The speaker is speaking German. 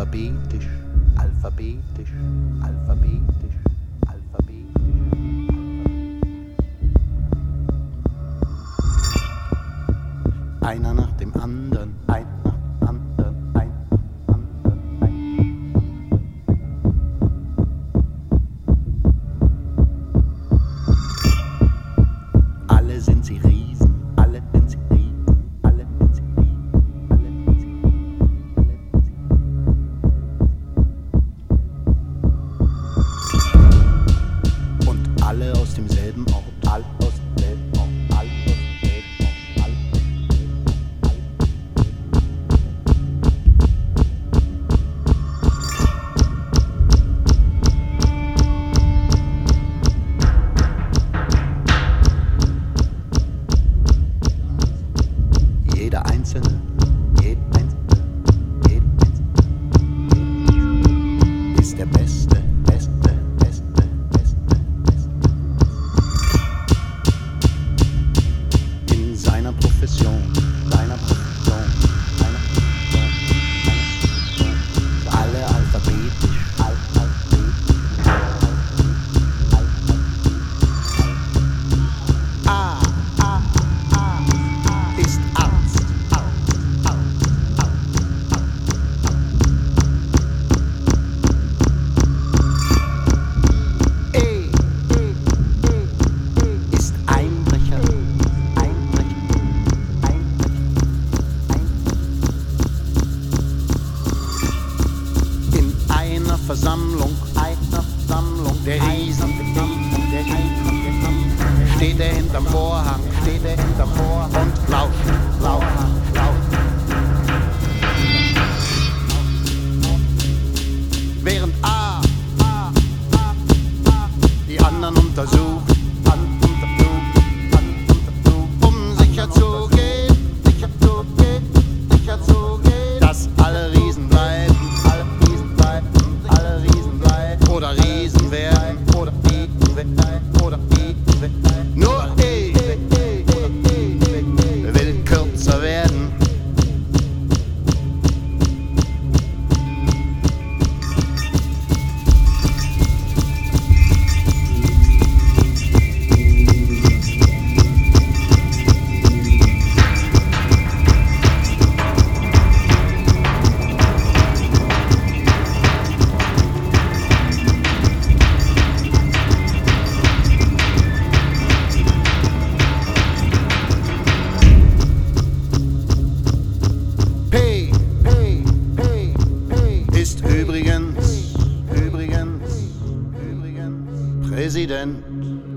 alphabetisch, alphabetisch, alphabetisch, alphabetisch. Einer nach dem anderen, ein nach dem anderen, ein nach dem anderen, ein. Alle sind sie Riesen, alle sind sie Riesen, alle sind sie Riesen, alle sind sie Riesen, alle sind sie Riesen. Und alle aus demselben Ort, alle aus demselben Ort, alle aus demselben Ort, alle. Jeder Einzelne, jeder Einzelne, jeder Einzelne ist der Beste, Beste, Beste, Beste, Beste. In seiner Profession, seiner Profession, seiner Profession, seiner Profession. Alle alphabetisch, alphabetisch, A ist Arzt. E ist Einbrecher, Einbrecher, Einbrecher, Einbrecher. In einer Versammlung der Riesen, steht er hinterm Vorhang, und lauscht, lauscht, lauscht. Während A die anderen untersucht, um sicherzugehen, dass alle Riesen bleiben, oder Riesen werden, oder Riesen werden, oder Riesen werden. Nur E will kürzer werden. Ist übrigens Präsident.